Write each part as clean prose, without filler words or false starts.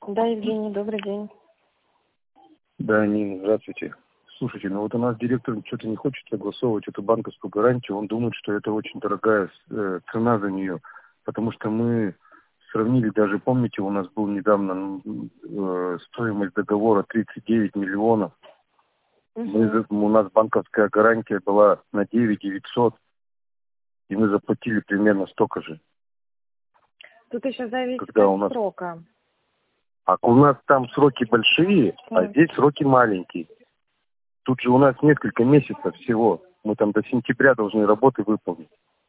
Да, Евгений, добрый день. Да, Нина, здравствуйте. Слушайте, ну вот у нас директор что-то не хочет согласовывать эту банковскую гарантию. Он думает, что это очень дорогая цена за нее. Потому что мы сравнили, даже помните, у нас был недавно стоимость договора 39 миллионов. У нас банковская гарантия была на 9 900, и мы заплатили примерно столько же. Тут еще зависит Когда от у нас... срока. А у нас там сроки большие, а Так. здесь сроки маленькие. Тут же у нас несколько месяцев всего. Мы там до сентября должны работы выполнить.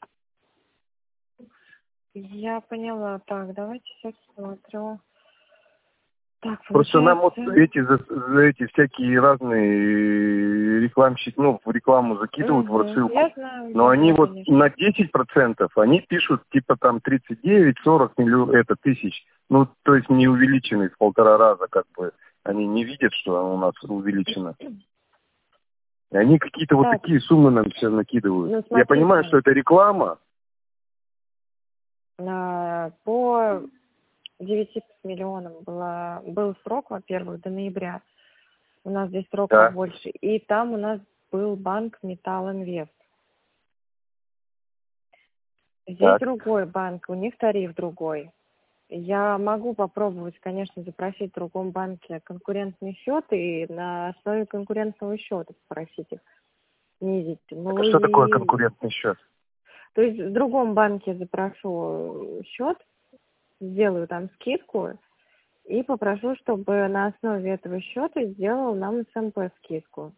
Я поняла. Так, давайте сейчас смотрю. Так, Просто нам вот получается... за эти всякие разные рекламщики, в рекламу закидывают в рассылку. Я знаю, Но они вот конечно. на 10% они пишут типа там 39-40 миллионов тысяч. Ну, то есть не увеличенный в 1,5 раза, как бы. Они не видят, что у нас увеличено. И они какие-то вот такие суммы нам все накидывают. Ну, Я понимаю, что это реклама. По 9 миллионам был срок, во-первых, до ноября. У нас здесь срок побольше. И там у нас был банк Металл Инвест. Здесь другой банк, у них тариф другой. Я могу попробовать, конечно, запросить в другом банке конкурентный счет и на основе конкурентного счета попросить их снизить. Это что такое конкурентный счет? То есть в другом банке запрошу счет, сделаю там скидку и попрошу, чтобы на основе этого счета сделал нам СМП скидку.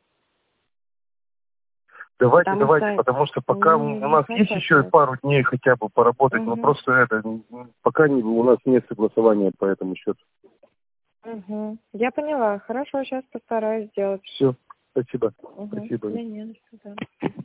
Давайте, потому что пока у нас есть еще пару дней хотя бы поработать, но просто пока у нас нет согласования по этому счету. Я поняла. Хорошо, сейчас постараюсь сделать. Все, спасибо. Спасибо.